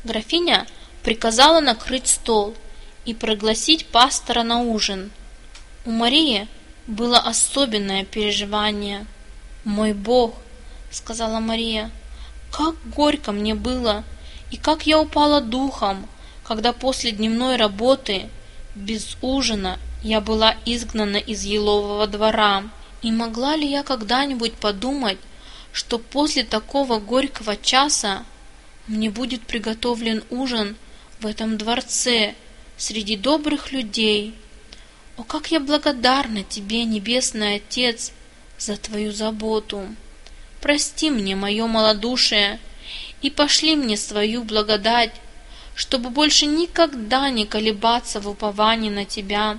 Графиня приказала накрыть стол и пригласить пастора на ужин. У Марии было особенное переживание. «Мой Бог», — сказала Мария, — «как горько мне было, и как я упала духом, когда после дневной работы, без ужина, я была изгнана из елового двора. И могла ли я когда-нибудь подумать, что после такого горького часа мне будет приготовлен ужин в этом дворце среди добрых людей? О, как я благодарна Тебе, Небесный Отец, за Твою заботу! Прости мне мое малодушие и пошли мне свою благодать, чтобы больше никогда не колебаться в уповании на Тебя».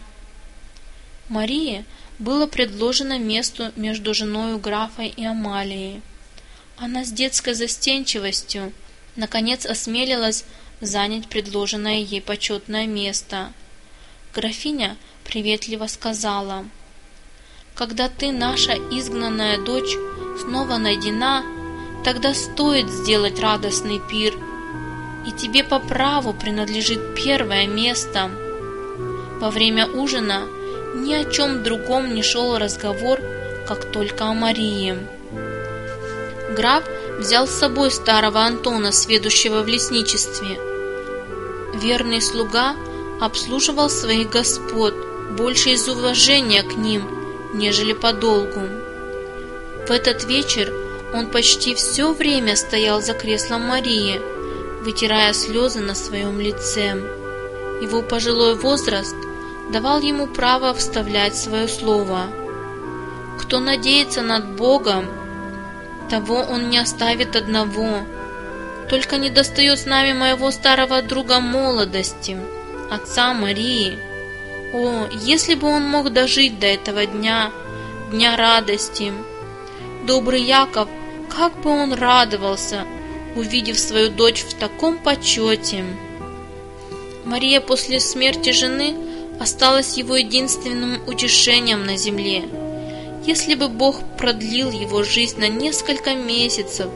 Марии было предложено место между женою графа и Амалией. Она с детской застенчивостью наконец осмелилась занять предложенное ей почетное место. Графиня приветливо сказала: «Когда ты, наша изгнанная дочь, снова найдена, тогда стоит сделать радостный пир, и тебе по праву принадлежит первое место». Во время ужина ни о чем другом не шел разговор, как только о Марии. Граф взял с собой старого Антона, сведущего в лесничестве. Верный слуга обслуживал своих господ больше из уважения к ним, нежели по долгу. В этот вечер он почти все время стоял за креслом Марии, вытирая слезы на своем лице. Его пожилой возраст давал ему право вставлять свое слово. «Кто надеется над Богом, того Он не оставит одного. Только недостает с нами моего старого друга молодости, отца Марии. О, если бы он мог дожить до этого дня, дня радости! Добрый Яков, как бы он радовался, увидев свою дочь в таком почете!» Мария после смерти жены осталась его единственным утешением на земле. Если бы Бог продлил его жизнь на несколько месяцев.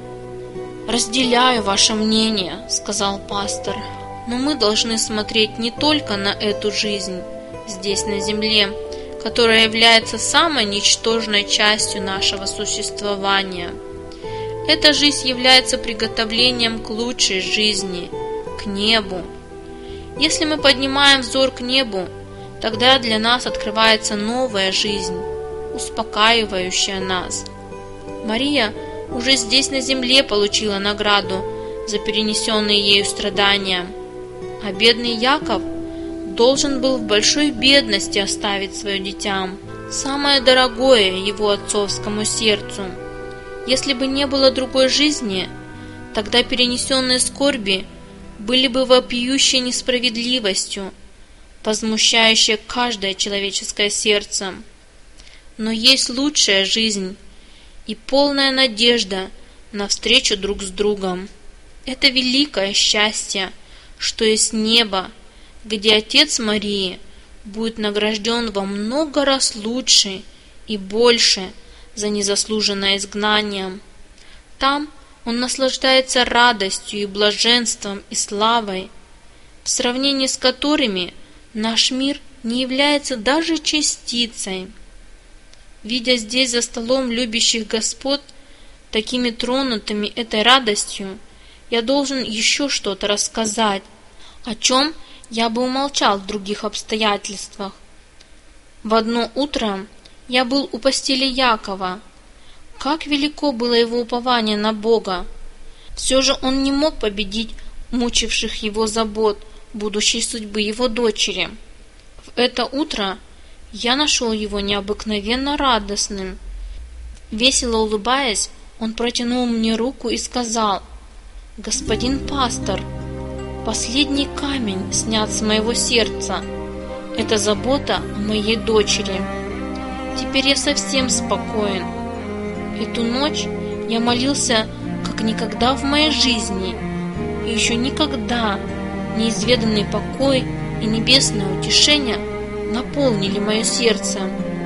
«Разделяю ваше мнение», — сказал пастор, «но мы должны смотреть не только на эту жизнь здесь на земле, которая является самой ничтожной частью нашего существования. Эта жизнь является приготовлением к лучшей жизни, к небу. Если мы поднимаем взор к небу, тогда для нас открывается новая жизнь, успокаивающая нас. Мария уже здесь на земле получила награду за перенесенные ею страдания, а бедный Яков должен был в большой бедности оставить свое дитя, самое дорогое его отцовскому сердцу. Если бы не было другой жизни, тогда перенесенные скорби были бы вопиющей несправедливостью, возмущающей каждое человеческое сердце. Но есть лучшая жизнь и полная надежда на встречу друг с другом. Это великое счастье, что есть небо, где отец Марии будет награжден во много раз лучше и больше за незаслуженное изгнание. Там он наслаждается радостью и блаженством и славой, в сравнении с которыми наш мир не является даже частицей. Видя здесь за столом любящих господ, такими тронутыми этой радостью, я должен еще что-то рассказать, о чем я бы умолчал в других обстоятельствах. В одно утро я был у постели Якова. Как велико было его упование на Бога! Все же он не мог победить мучивших его забот будущей судьбы его дочери. В это утро я нашел его необыкновенно радостным. Весело улыбаясь, он протянул мне руку и сказал: «Господин пастор, последний камень снят с моего сердца. Это забота о моей дочери. Теперь я совсем спокоен. Эту ночь я молился как никогда в моей жизни, и еще никогда неизведанный покой и небесное утешение наполнили мое сердце.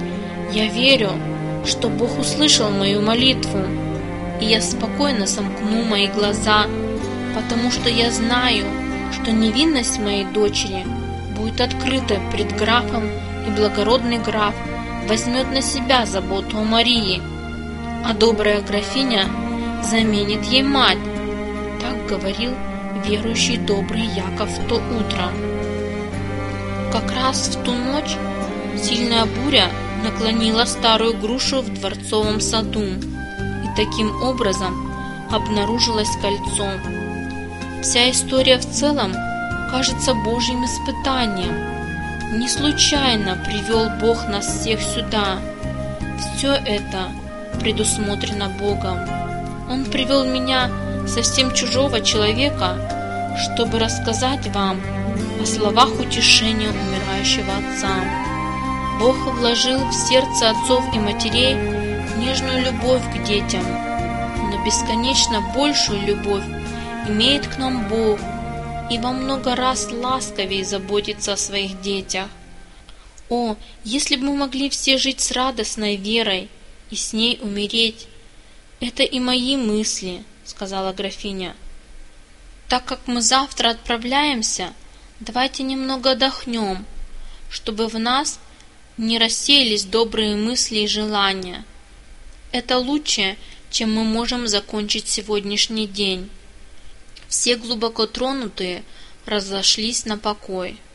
Я верю, что Бог услышал мою молитву, и я спокойно сомкну мои глаза, потому что я знаю, что невинность моей дочери будет открыта пред графом, и благородный граф возьмет на себя заботу о Марии, а добрая графиня заменит ей мать. Так говорил верующий добрый Яков в то утро. Как раз в ту ночь сильная буря наклонила старую грушу в дворцовом саду, и таким образом обнаружилось кольцо. Вся история в целом кажется Божьим испытанием. Не случайно привел Бог нас всех сюда. Все это предусмотрено Богом. Он привел меня, совсем чужого человека, чтобы рассказать вам о словах утешения умирающего отца. Бог вложил в сердце отцов и матерей нежную любовь к детям, но бесконечно большую любовь имеет к нам Бог, и во много раз ласковее заботится о своих детях. О, если бы мы могли все жить с радостной верой и с ней умереть! Это и мои мысли, сказала графиня. Так как мы завтра отправляемся, давайте немного отдохнем, чтобы в нас не рассеялись добрые мысли и желания. Это лучше, чем мы можем закончить сегодняшний день. Все глубоко тронутые разошлись на покой.